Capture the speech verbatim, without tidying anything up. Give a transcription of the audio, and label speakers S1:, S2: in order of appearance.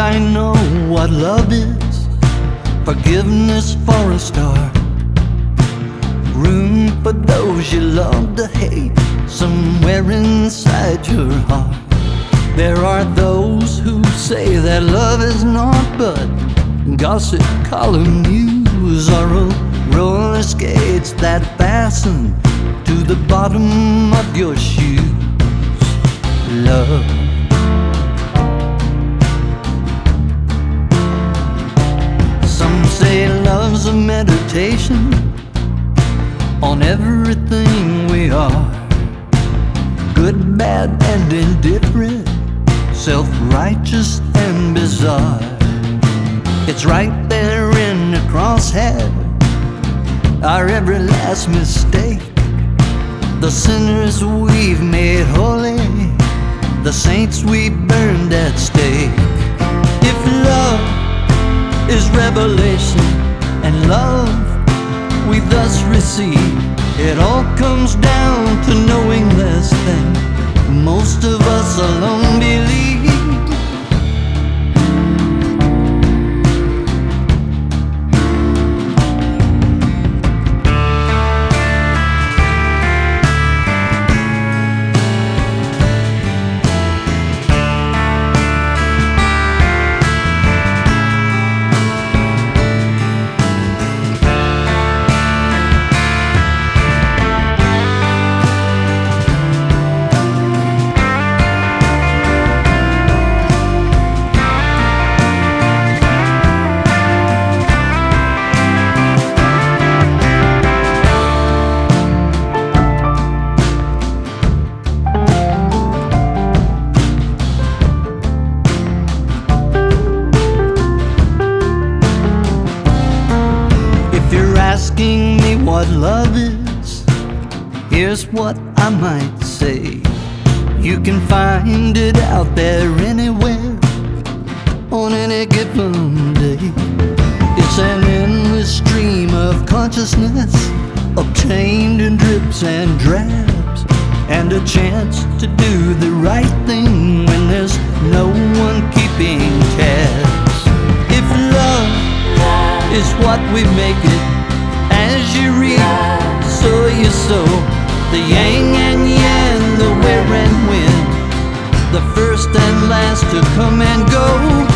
S1: I know what love is. Forgiveness for a start. Room for those you love to hate, somewhere inside your heart. There are those who say that love is not but gossip column news, or roller skates that fasten to the bottom of your shoes. Love. Some say love's a meditation on everything we are, good, bad, and indifferent, self-righteous and bizarre. It's right there in the crosshair, our every last mistake, the sinners we've made holy, the saints we burned at stake. If love is revelation and love we thus receive, it all comes down to knowing less than most of us alone believe. Asking me what love is, here's what I might say. You can find it out there anywhere, on any given day. It's an endless stream of consciousness, obtained in drips and drabs, and a chance to do the right thing when there's no one keeping tabs. If love is what we make it, as you reap, so you sow, the yang and yang, the where and when, the first and last to come and go.